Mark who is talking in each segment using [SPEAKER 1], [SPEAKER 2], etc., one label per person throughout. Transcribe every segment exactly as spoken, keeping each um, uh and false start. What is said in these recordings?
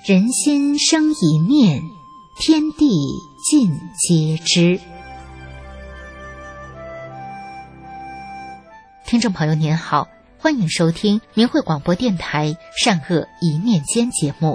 [SPEAKER 1] 人心生一念，天地尽皆知。听众朋友您好，欢迎收听明慧广播电台善恶一念间节目。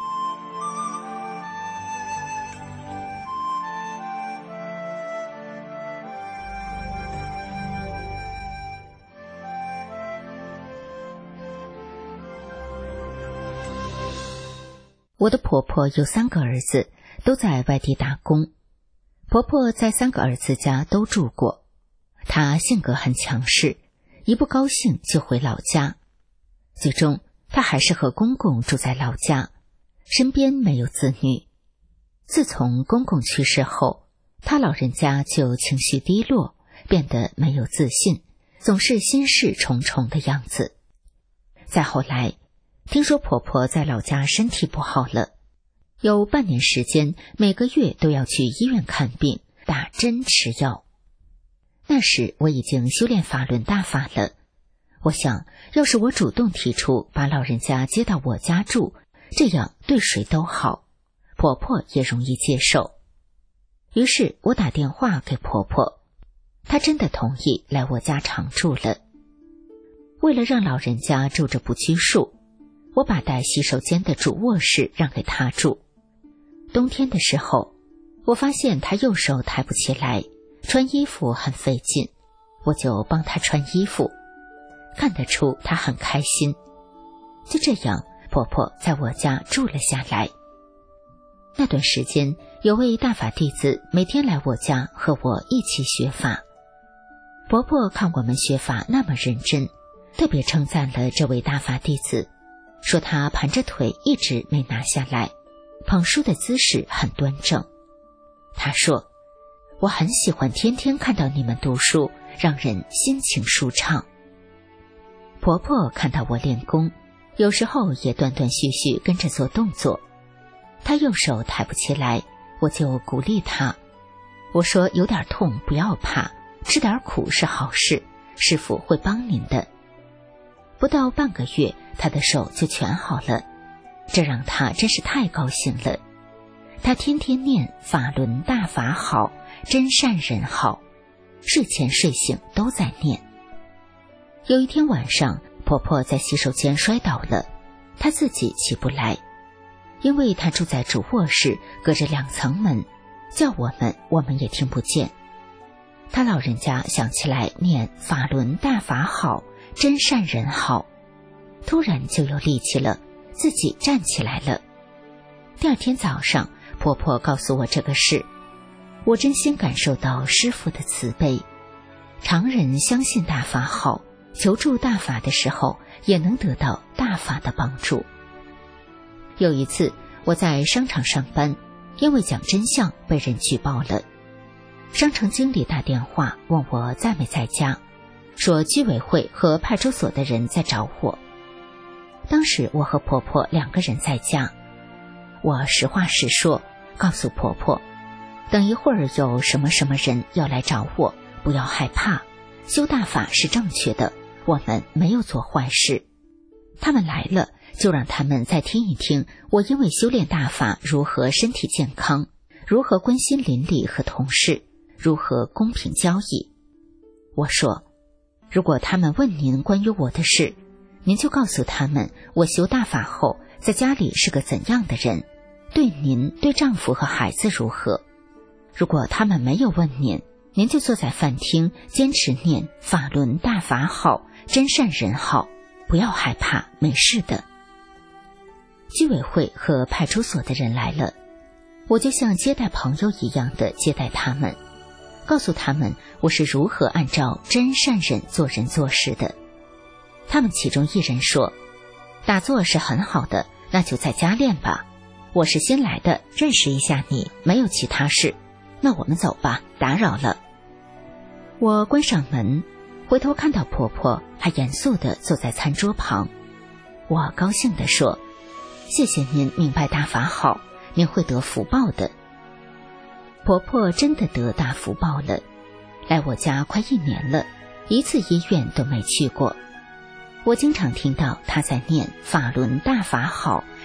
[SPEAKER 1] 我的婆婆有三个儿子，都在外地打工。婆婆在三个儿子家都住过，她性格很强势，一不高兴就回老家。最终她还是和公公住在老家，身边没有子女。自从公公去世后，她老人家就情绪低落，变得没有自信，总是心事重重的样子。再后来听说婆婆在老家身体不好了，有半年时间每个月都要去医院看病，打针吃药。那时我已经修炼法轮大法了，我想要是我主动提出把老人家接到我家住，这样对谁都好，婆婆也容易接受。于是我打电话给婆婆，她真的同意来我家常住了。为了让老人家住着不拘束，我把带洗手间的主卧室让给她住。冬天的时候，我发现她右手抬不起来，穿衣服很费劲，我就帮她穿衣服，看得出她很开心。就这样，婆婆在我家住了下来。那段时间，有位大法弟子每天来我家和我一起学法。婆婆看我们学法那么认真，特别称赞了这位大法弟子，说他盘着腿一直没拿下来，捧书的姿势很端正。他说，我很喜欢天天看到你们读书，让人心情舒畅。婆婆看到我练功，有时候也断断续续跟着做动作。她右手抬不起来，我就鼓励她，我说有点痛不要怕，吃点苦是好事，师父会帮您的。不到半个月，他的手就全好了，这让他真是太高兴了。他天天念法轮大法好，真善人好，睡前睡醒都在念。有一天晚上，婆婆在洗手间摔倒了，她自己起不来，因为她住在主卧室，隔着两层门，叫我们我们也听不见。她老人家想起来念法轮大法好，真善人好，突然就有力气了，自己站起来了。第二天早上，婆婆告诉我这个事，我真心感受到师父的慈悲。常人相信大法好，求助大法的时候，也能得到大法的帮助。有一次我在商场上班，因为讲真相被人举报了。商城经理打电话问我在没在家，说居委会和派出所的人在找我。当时我和婆婆两个人在家，我实话实说，告诉婆婆，等一会儿有什么什么人要来找我，不要害怕，修大法是正确的，我们没有做坏事。他们来了，就让他们再听一听我因为修炼大法如何身体健康，如何关心邻里和同事，如何公平交易。我说，如果他们问您关于我的事，您就告诉他们我修大法后在家里是个怎样的人，对您对丈夫和孩子如何。如果他们没有问您，您就坐在饭厅坚持念法轮大法好，真善人好，不要害怕，没事的。居委会和派出所的人来了，我就像接待朋友一样的接待他们，告诉他们我是如何按照真善人做人做事的。他们其中一人说，打坐是很好的，那就在家练吧，我是新来的，认识一下你，没有其他事，那我们走吧，打扰了。我关上门，回头看到婆婆还严肃地坐在餐桌旁，我高兴地说，谢谢您明白大法好，您会得福报的。婆婆真的得大福报了，来我家快一年了，一次医院都没去过。我经常听到她在念法轮大法好，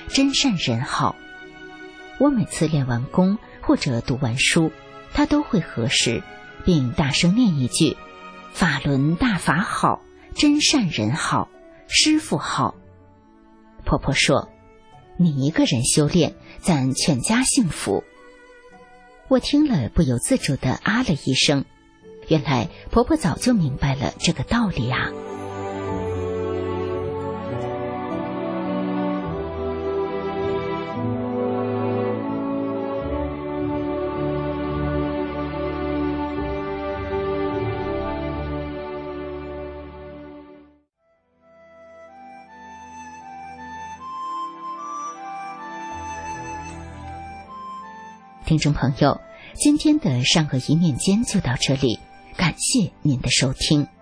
[SPEAKER 1] 真善人好。我每次练完功或者读完书，他都会核实，并大声念一句：法轮大法好，真善人好，师父好。婆婆说，你一个人修炼，咱全家幸福。我听了不由自主地啊了一声，原来婆婆早就明白了这个道理啊。听众朋友，今天的善恶一念间就到这里，感谢您的收听。